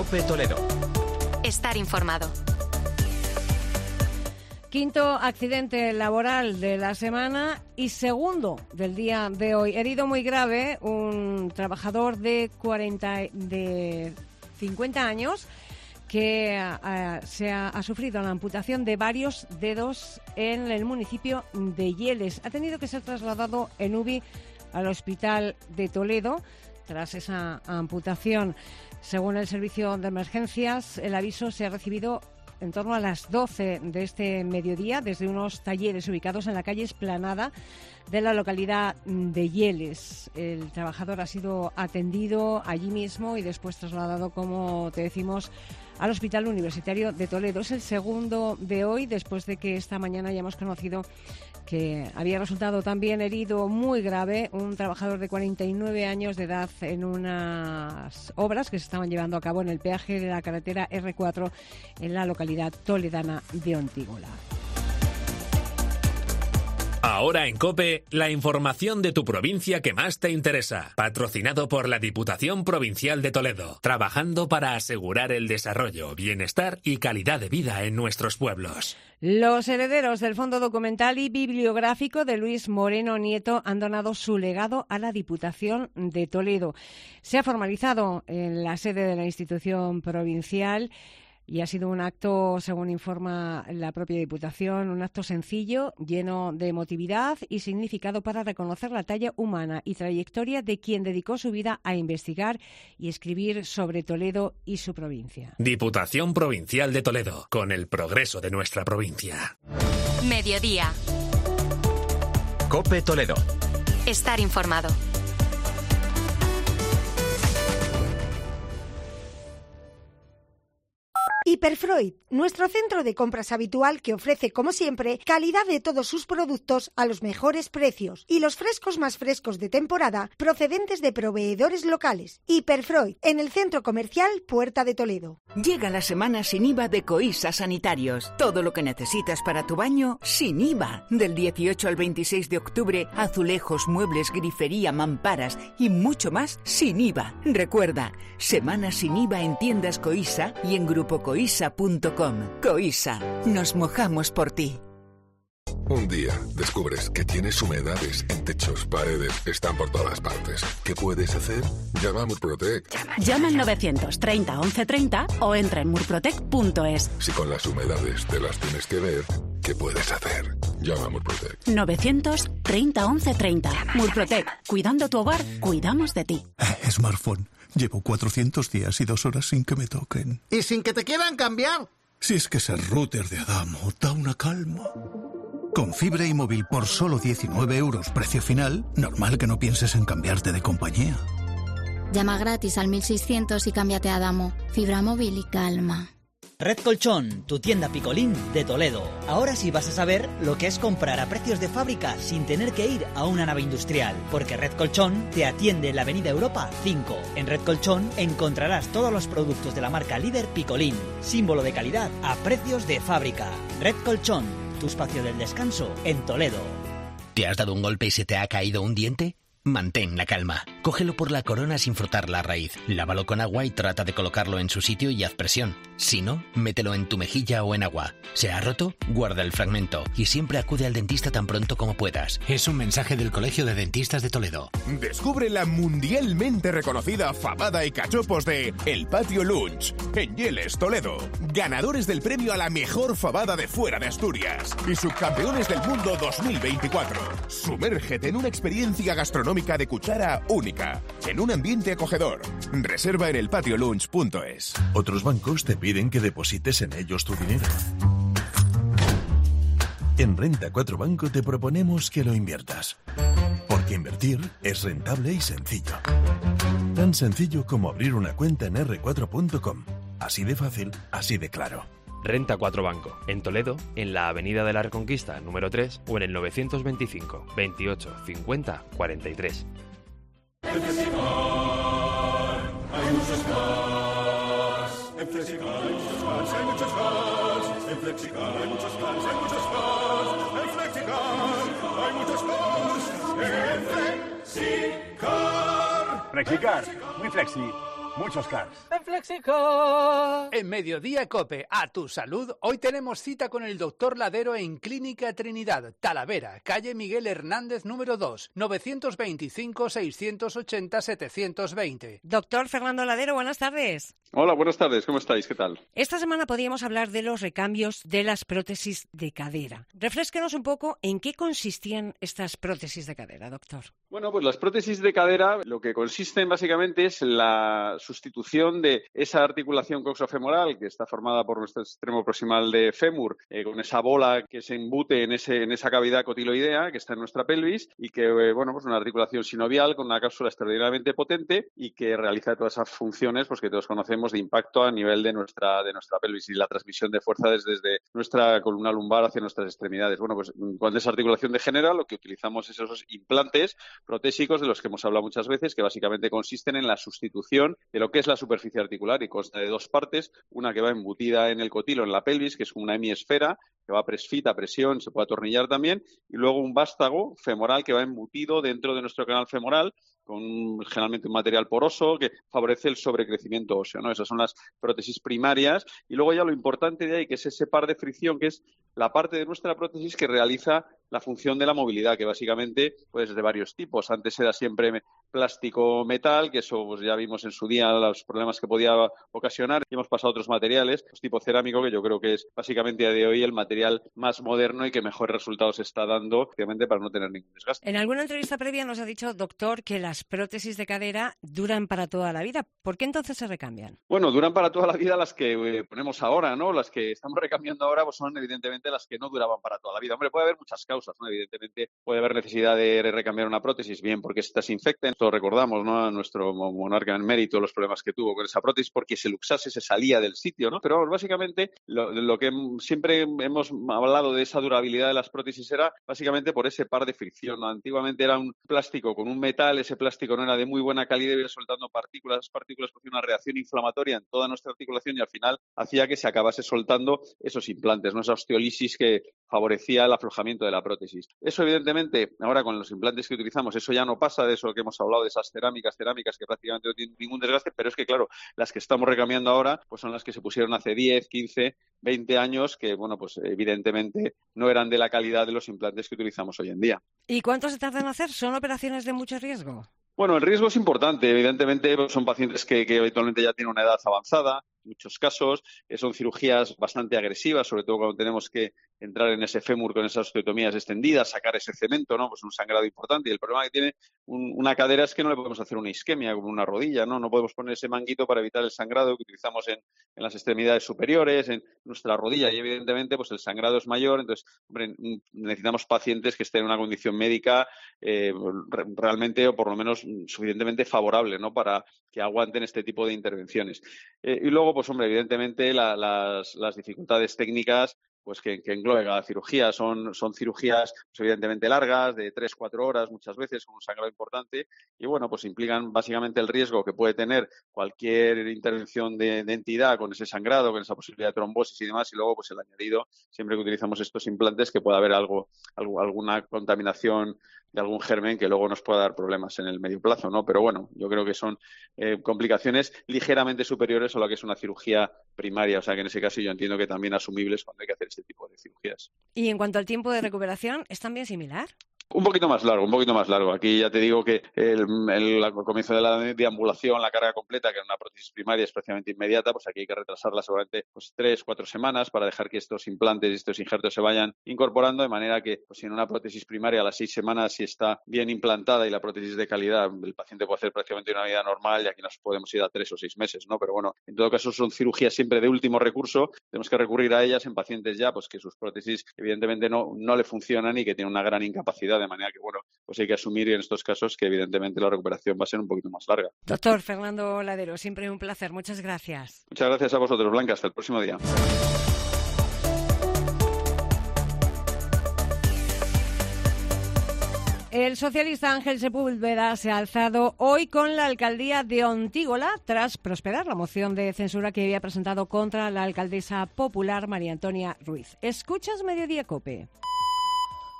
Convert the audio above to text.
COPE Toledo. Estar informado. Quinto accidente laboral de la semana y segundo del día de hoy. Herido muy grave un trabajador de 50 años que ha sufrido la amputación de varios dedos en el municipio de Yeles. Ha tenido que ser trasladado en UBI al Hospital de Toledo tras esa amputación. Según el servicio de emergencias, el aviso se ha recibido en torno a las 12 de este mediodía desde unos talleres ubicados en la calle Esplanada de la localidad de Yeles. El trabajador ha sido atendido allí mismo y después trasladado, como te decimos, al Hospital Universitario de Toledo. Es el segundo de hoy, después de que esta mañana hayamos conocido que había resultado también herido muy grave un trabajador de 49 años de edad en unas obras que se estaban llevando a cabo en el peaje de la carretera R4 en la localidad toledana de Ontígola. Ahora en COPE, la información de tu provincia que más te interesa. Patrocinado por la Diputación Provincial de Toledo. Trabajando para asegurar el desarrollo, bienestar y calidad de vida en nuestros pueblos. Los herederos del Fondo Documental y Bibliográfico de Luis Moreno Nieto han donado su legado a la Diputación de Toledo. Se ha formalizado en la sede de la institución provincial y ha sido un acto, según informa la propia Diputación, un acto sencillo, lleno de emotividad y significado para reconocer la talla humana y trayectoria de quien dedicó su vida a investigar y escribir sobre Toledo y su provincia. Diputación Provincial de Toledo, con el progreso de nuestra provincia. Mediodía. COPE Toledo. Estar informado. Hiperfreud, nuestro centro de compras habitual que ofrece, como siempre, calidad de todos sus productos a los mejores precios y los frescos más frescos de temporada procedentes de proveedores locales. Hiperfreud, en el centro comercial Puerta de Toledo. Llega la semana sin IVA de Coisa Sanitarios. Todo lo que necesitas para tu baño sin IVA. Del 18 al 26 de octubre, azulejos, muebles, grifería, mamparas y mucho más sin IVA. Recuerda, semana sin IVA en tiendas Coisa y en Grupo Coisa.com. Coisa, nos mojamos por ti. Un día descubres que tienes humedades en techos, paredes, están por todas partes. ¿Qué puedes hacer? Llama a Murprotec. Llama al 930 1130 o entra en murprotec.es. Si con las humedades te las tienes que ver, ¿qué puedes hacer? Llama a Murprotec. 930 1130. Murprotec. Cuidando tu hogar, cuidamos de ti. Smartphone. Llevo 400 días y 2 horas sin que me toquen. ¿Y sin que te quieran cambiar? Si es que ser router de Adamo da una calma. Con fibra y móvil por solo 19 euros precio final, normal que no pienses en cambiarte de compañía. Llama gratis al 1600 y cámbiate a Adamo. Fibra móvil y calma. Red Colchón, tu tienda Picolín de Toledo. Ahora sí vas a saber lo que es comprar a precios de fábrica sin tener que ir a una nave industrial, porque Red Colchón te atiende en la Avenida Europa 5. En Red Colchón encontrarás todos los productos de la marca líder Picolín, símbolo de calidad a precios de fábrica. Red Colchón, tu espacio del descanso en Toledo. ¿Te has dado un golpe y se te ha caído un diente? Mantén la calma. Cógelo por la corona sin frotar la raíz. Lávalo con agua y trata de colocarlo en su sitio y haz presión. Si no, mételo en tu mejilla o en agua. ¿Se ha roto? Guarda el fragmento y siempre acude al dentista tan pronto como puedas. Es un mensaje del Colegio de Dentistas de Toledo. Descubre la mundialmente reconocida fabada y cachopos de El Patio Lunch en Yeles, Toledo. Ganadores del premio a la mejor fabada de fuera de Asturias y subcampeones del mundo 2024. Sumérgete en una experiencia gastronómica de cuchara única, en un ambiente acogedor. Reserva en elpatiolunch.es. Otros bancos te piden que deposites en ellos tu dinero. En Renta 4 Banco te proponemos que lo inviertas. Porque invertir es rentable y sencillo. Tan sencillo como abrir una cuenta en r4.com. Así de fácil, así de claro. Renta 4 Banco, en Toledo, en la Avenida de la Reconquista, número 3, o en el 925 28 50 43. En Flexicar hay muchos cars. En Flexicar hay muchos cars, hay muchos cars. En Flexicar hay muchos cars, hay muchos cars. En Flexicar hay muchos cars. En Flexicar. Flexicar, muy flexi. muchos cars. En Flexicar. En Mediodía Cope, a tu salud, hoy tenemos cita con el doctor Ladero en Clínica Trinidad, Talavera, calle Miguel Hernández número 2, 925-680-720. Doctor Fernando Ladero, buenas tardes. Hola, buenas tardes, ¿cómo estáis? ¿Qué tal? Esta semana podríamos hablar de los recambios de las prótesis de cadera. Refrésquenos un poco en qué consistían estas prótesis de cadera, doctor. Bueno, pues las prótesis de cadera lo que consisten básicamente es la sustitución de esa articulación coxofemoral que está formada por nuestro extremo proximal de fémur, con esa bola que se embute en esa cavidad cotiloidea que está en nuestra pelvis y que, bueno, pues una articulación sinovial con una cápsula extraordinariamente potente y que realiza todas esas funciones pues que todos conocemos de impacto a nivel de nuestra pelvis y la transmisión de fuerza desde nuestra columna lumbar hacia nuestras extremidades. Bueno, pues cuando esa articulación degenera, lo que utilizamos es esos implantes protésicos de los que hemos hablado muchas veces, que básicamente consisten en la sustitución de lo que es la superficie articular y consta de dos partes, una que va embutida en el cotilo, en la pelvis, que es una hemisfera, que va a presión, se puede atornillar también, y luego un vástago femoral que va embutido dentro de nuestro canal femoral, con generalmente un material poroso que favorece el sobrecrecimiento óseo, ¿no? Esas son las prótesis primarias. Y luego ya lo importante de ahí, que es ese par de fricción, que es la parte de nuestra prótesis que realiza la función de la movilidad, que básicamente pues de varios tipos. Antes era siempre plástico-metal, que eso pues ya vimos en su día los problemas que podía ocasionar, y hemos pasado a otros materiales, pues tipo cerámico, que yo creo que es básicamente a día de hoy el material más moderno y que mejores resultados está dando, obviamente, para no tener ningún desgaste. En alguna entrevista previa nos ha dicho, doctor, que las prótesis de cadera duran para toda la vida. ¿Por qué entonces se recambian? Bueno, duran para toda la vida las que ponemos ahora, ¿no? Las que estamos recambiando ahora pues son evidentemente las que no duraban para toda la vida. Hombre, puede haber muchas causas, ¿no? Evidentemente puede haber necesidad de recambiar una prótesis, bien porque esta se infecta. Esto recordamos, ¿no? A nuestro monarca en mérito, los problemas que tuvo con esa prótesis, porque se luxase, se salía del sitio, ¿no? Pero básicamente lo que siempre hemos hablado de esa durabilidad de las prótesis era básicamente por ese par de fricción, ¿no? Antiguamente era un plástico con un metal, ese plástico no era de muy buena calidad y iba soltando partículas. Las partículas producían una reacción inflamatoria en toda nuestra articulación y al final hacía que se acabase soltando esos implantes, ¿no? Esa osteólisis que favorecía el aflojamiento de la prótesis. Eso, evidentemente, ahora con los implantes que utilizamos, eso ya no pasa, de eso que hemos hablado, de esas cerámicas que prácticamente no tienen ningún desgaste, pero es que, claro, las que estamos recambiando ahora pues son las que se pusieron hace 10, 15, 20 años, que, bueno, pues evidentemente no eran de la calidad de los implantes que utilizamos hoy en día. ¿Y cuánto se tarda en hacer? ¿Son operaciones de mucho riesgo? Bueno, el riesgo es importante. Evidentemente son pacientes que habitualmente ya tienen una edad avanzada, en muchos casos, son cirugías bastante agresivas, sobre todo cuando tenemos que entrar en ese fémur con esas osteotomías extendidas, sacar ese cemento, ¿no? Pues un sangrado importante. Y el problema que tiene una cadera es que no le podemos hacer una isquemia como una rodilla, ¿no? No podemos poner ese manguito para evitar el sangrado que utilizamos en las extremidades superiores, en nuestra rodilla. Y evidentemente pues el sangrado es mayor. Entonces, hombre, necesitamos pacientes que estén en una condición médica realmente, o por lo menos suficientemente favorable, ¿no? Para que aguanten este tipo de intervenciones. Y luego, pues hombre, evidentemente las dificultades técnicas pues que englobe cada cirugía. Son cirugías pues, evidentemente largas, de 3-4 horas muchas veces, con un sangrado importante, y bueno, pues implican básicamente el riesgo que puede tener cualquier intervención de entidad con ese sangrado, con esa posibilidad de trombosis y demás, y luego pues el añadido, siempre que utilizamos estos implantes, que pueda haber alguna contaminación de algún germen que luego nos pueda dar problemas en el medio plazo, ¿no? Pero bueno, yo creo que son complicaciones ligeramente superiores a lo que es una cirugía primaria, o sea que en ese caso yo entiendo que también asumibles cuando hay que hacer este tipo de cirugías. Y en cuanto al tiempo de recuperación, ¿es también similar? Un poquito más largo. Aquí ya te digo que el comienzo de la deambulación, la carga completa, que en una prótesis primaria es prácticamente inmediata, pues aquí hay que retrasarla seguramente pues 3-4 semanas para dejar que estos implantes y estos injertos se vayan incorporando, de manera que pues, si en una prótesis primaria a las 6 semanas, si está bien implantada y la prótesis de calidad, el paciente puede hacer prácticamente una vida normal, y aquí nos podemos ir a 3 o 6 meses, ¿no? Pero bueno, en todo caso son cirugías siempre de último recurso, tenemos que recurrir a ellas en pacientes ya pues que sus prótesis evidentemente no le funcionan y que tienen una gran incapacidad, de manera que, bueno, pues hay que asumir en estos casos que evidentemente la recuperación va a ser un poquito más larga. Doctor Fernando Ladero, siempre un placer. Muchas gracias. Muchas gracias a vosotros, Blanca. Hasta el próximo día. El socialista Ángel Sepúlveda se ha alzado hoy con la alcaldía de Ontígola tras prosperar la moción de censura que había presentado contra la alcaldesa popular María Antonia Ruiz. ¿Escuchas Mediodía COPE?